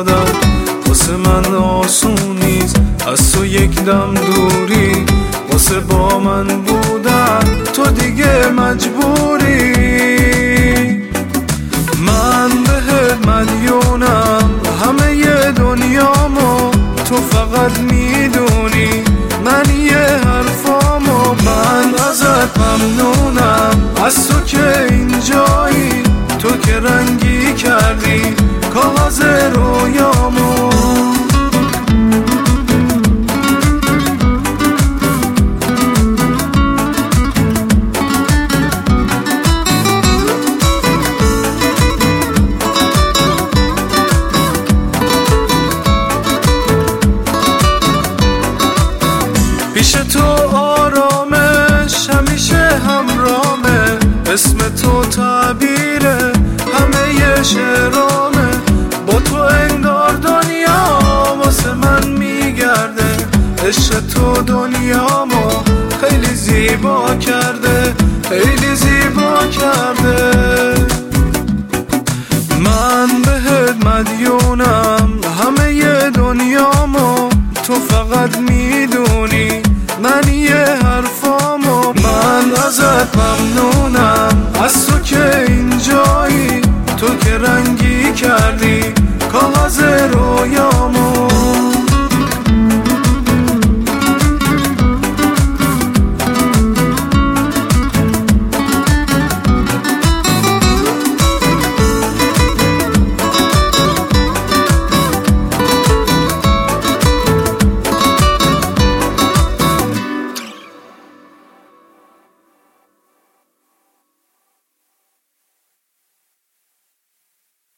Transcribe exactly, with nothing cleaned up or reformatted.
کردن واسه من آسون نیست، از تو یک دم دوری واسه با من بودن تو دیگه مجبوری. من بهت مدیونم همه ی دنیامو، تو فقط میدونی من یه حرفامو. من ازت ممنونم از تو که اینجایی، تو که رنگی کردی کاغذ رویامو. پیش تو آرامش همیشه همرامه، اسم تو تعبیره همه ی شعرامه. با تو انگار دنیا واسه من میگرده، عشق تو دنیامو خیلی زیبا کرده، خیلی زیبا کرده. من بهت مدیونم همه ی دنیامو، تو فقط میدونی من یه حرفامو. من ازت ممنونم